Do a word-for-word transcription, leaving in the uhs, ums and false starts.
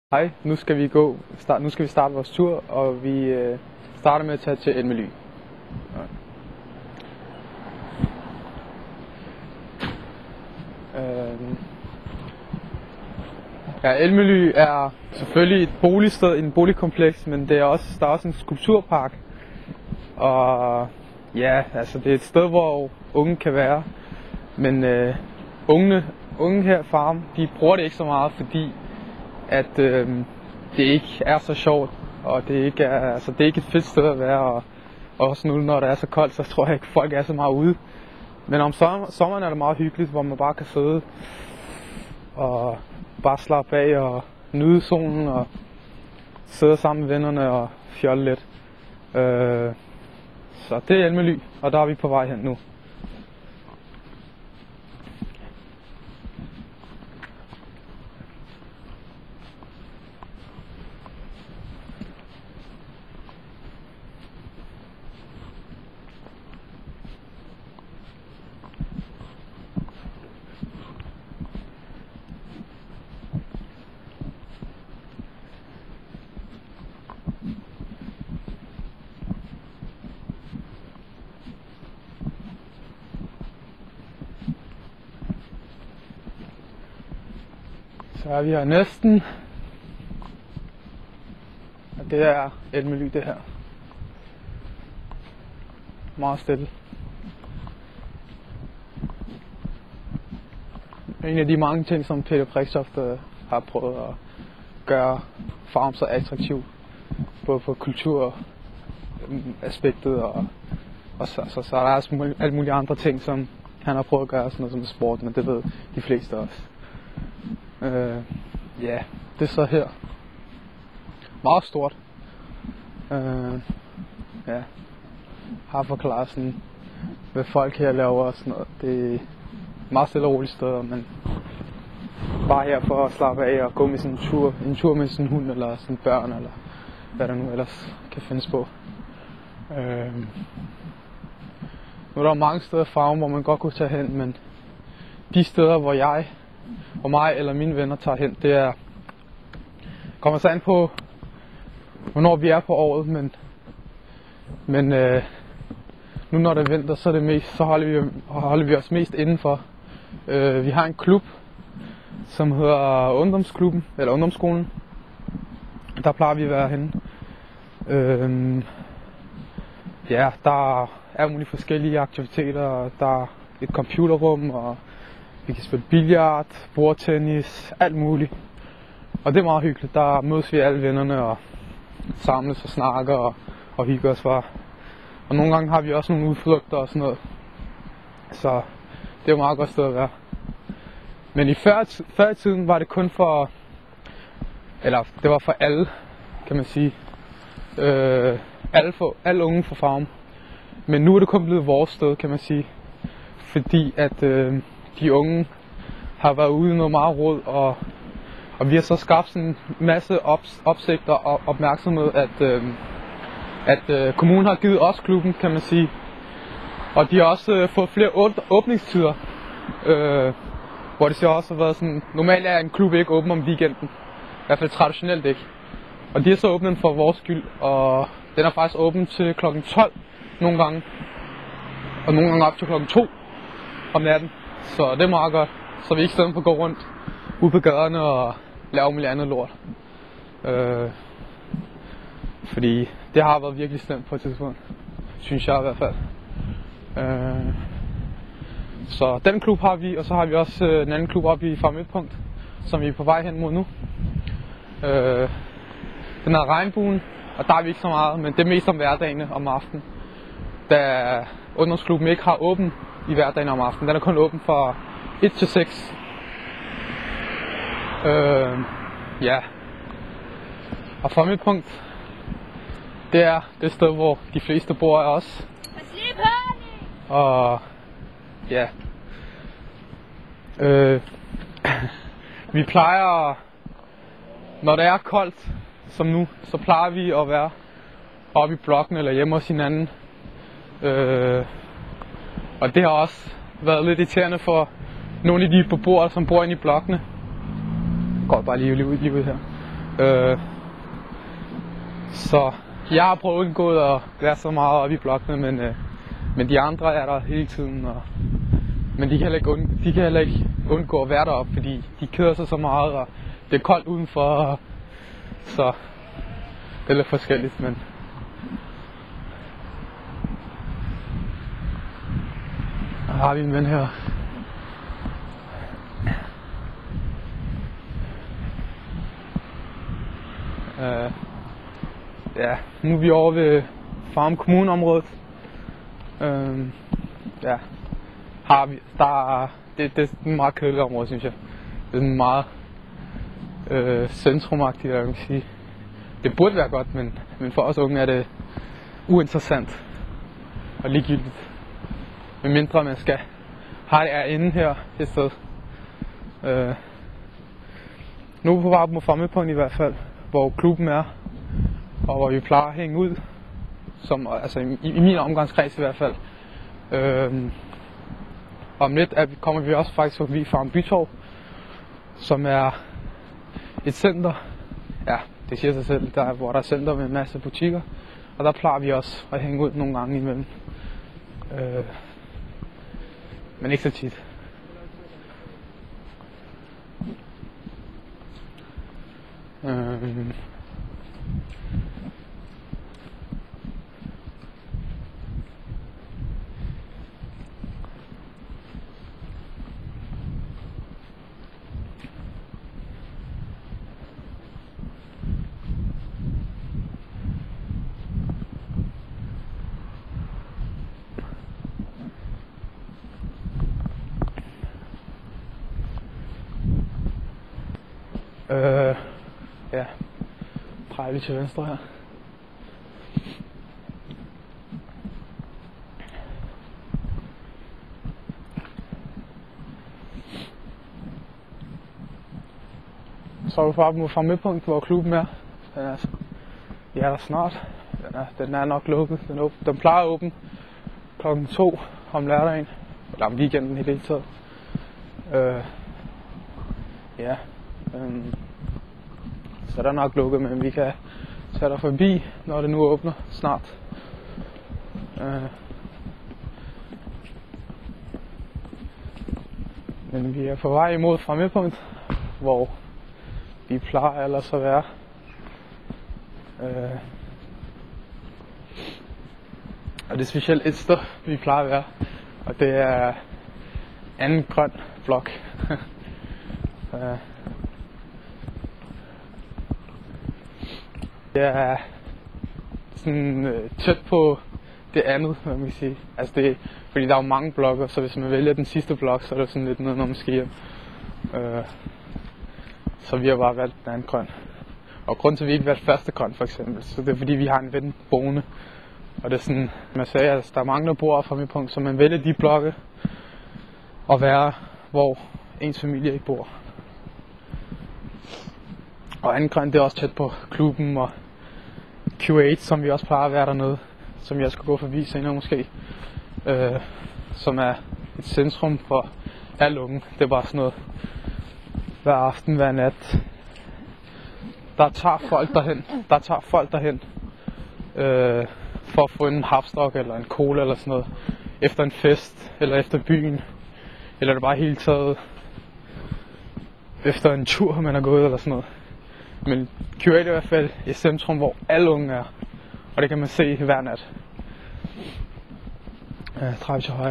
Hej, nu skal vi gå. Start, nu skal vi starte vores tur, og vi øh, starter med at tage til Elmely. Ja. Øh, ja, Elmely er selvfølgelig et boligsted, en boligkompleks, men det er også, der er også en skulpturpark. Og ja, altså det er et sted, hvor unge kan være. Men øh, unge, unge her farm, de bruger det ikke så meget, fordi at øh, det ikke er så sjovt, og det ikke er, altså det er ikke et fedt sted at være, og også nu når det er så koldt, så tror jeg ikke folk er så meget ude. Men om sommer, sommeren er det meget hyggeligt, hvor man bare kan sidde og bare slappe af og nyde solen og sidde sammen med vennerne og fjolle lidt. Øh, så det er Elmely, og der er vi på vej hen nu. Så er vi her næsten, og det er Elmely det her. Meget stille. En af de mange ting, som Peter Brixtoft har prøvet at gøre farm så attraktiv, både på kulturaspektet og, og så, så, så er der også alle mulige andre ting, som han har prøvet at gøre, sådan noget som sport, men det ved de fleste også. Øh, ja, det er så her. Meget stort. Øh, ja. Har forklaret sådan, hvad folk her laver og sådan noget. Det er meget stille og roligt steder, men bare her for at slappe af og gå med sådan en tur, en tur med sådan en hund eller sådan børn eller hvad der nu ellers kan findes på. Øh, nu er der mange steder i farven, hvor man godt kunne tage hen, men de steder, hvor jeg og mig eller mine venner tager hen, det er kommer så an på, hvornår vi er på året, men men øh, nu når det er vinter, så er det mest, så holder vi holder vi os mest indenfor. Øh, vi har en klub, som hedder Ungdomsklubben eller Ungdomsskolen. Der plejer vi at være henne. Øh, ja, der er mulige forskellige aktiviteter. Der er et computerrum, og vi kan spille billard, bordtennis, alt muligt. Og det er meget hyggeligt. Der mødes vi alle vennerne og samles og snakker og, og hygger os for. Og nogle gange har vi også nogle udflugter og sådan noget. Så det er jo meget godt sted at være. Men i før, før i tiden var det kun for, eller det var for alle, kan man sige. Øh, alle, for, alle unge for farm. Men nu er det kun blevet vores sted, kan man sige. Fordi at øh, de unge har været ude i noget meget råd, og, og vi har så skabt sådan en masse ops, opsigter og opmærksomhed, at, øh, at øh, kommunen har givet os klubben, kan man sige. Og de har også øh, fået flere åbningstider, øh, hvor det så også har været sådan, normalt er en klub ikke åben om weekenden, i hvert fald traditionelt ikke. Og de har så åbnet for vores skyld, og den er faktisk åben til klokken tolv nogle gange, og nogle gange op til klokken to om natten. Så det er meget godt, så vi ikke stedet for at gå rundt ude på gaderne og lave muligt andet lort. Øh, fordi det har været virkelig slemt på et tidspunkt, synes jeg i hvert fald. Øh, så den klub har vi, og så har vi også øh, en anden klub oppe i Farm Midtpunkt, som vi er på vej hen mod nu. Øh, den er Regnbuen, og der er vi ikke så meget, men det er mest om hverdagen om aftenen. Da ungdomsklubben ikke har åben i hverdagen om aftenen. Den er kun åben fra et til seks. Øh, ja. Og Farm Midtpunkt, det er det sted, hvor de fleste bor, er også. Og ja. Øh, vi plejer, når det er koldt, som nu, så plejer vi at være oppe i blokken eller hjemme hos hinanden. Øh, og det har også været lidt irriterende for nogle af de beboere, som bor inde i blokkene. Går bare lige, lige, ud, lige ud her. Øh, så jeg har prøvet at undgå at være så meget oppe i blokkene, men, øh, men de andre er der hele tiden. Og, men de kan, heller ikke und, de kan heller ikke undgå at være deroppe, fordi de keder sig så meget, og det er koldt udenfor. Og, så det er lidt forskelligt, men her har vi en ven her. Uh, ja, nu er vi over ved Farum kommuneområdet. Uh, ja, har vi, der er, det, det er et meget kedeligt område, synes jeg. Det er meget uh, centrumagtigt, jeg kan sige. Det burde være godt, men, men for os unge er det uinteressant og ligegyldigt. Med mindre man skal have det er inde her et sted. Uh, nu er vi på vej mod Famøpunkt i hvert fald, hvor klubben er, og hvor vi plejer at hænge ud, som, altså i, i min omgangskreds i hvert fald. Øhm, om lidt er, kommer vi også faktisk forbi Farum Bytorv, som er et center, ja, det siger sig selv, der, hvor der er center med en masse butikker, og der plejer vi også at hænge ud nogle gange imellem. Øh, men ikke så tit. Øhm. Øh, ja, drejer lige til venstre her. Så er vi bare mod Famøpunkt, hvor klubben er. Den er, ja, der snart. Den er, den er nok lukket. Den, åben. Den plejer at åbne klokken to om lørdagen. Eller om weekenden i det hele taget. Øh, ja. Um, så der er nok lukket, men vi kan tage der forbi, når det nu åbner snart. Uh, men vi er på vej imod Famøpunkt, hvor vi plejer ellers at være. Uh, og det er specielt et sted, vi plejer at være, og det er anden grøn blok. uh, Det er sådan øh, tæt på det andet, hvad man kan sige. Altså det, fordi der er jo mange blokke, så hvis man vælger den sidste blok, så er det sådan lidt noget, når man skal hjem. Øh, så vi har bare valgt den anden grøn. Og grund til, at vi ikke valgt første grøn for eksempel, så det er fordi, vi har en ven boende. Og det er sådan, man sagde, altså, der er mange, der bor fra mit punkt, så man vælger de blokke og være, hvor ens familie ikke bor. Og anden grøn, det er også tæt på klubben og Q otte, som vi også plejer at være dernede, som jeg skal gå forbi senere måske. Øh, som er et centrum for alle unge. Det er bare sådan noget hver aften, hver nat. Der tager folk derhen, der tager folk derhen øh, for at få en hapstok eller en cola eller sådan noget. Efter en fest, eller efter byen, eller det bare hele taget efter en tur, man har gået eller sådan noget. Men Q otte er i hvert fald et centrum, hvor alle unge er, og det kan man se hver nat. Jeg trækker til højre.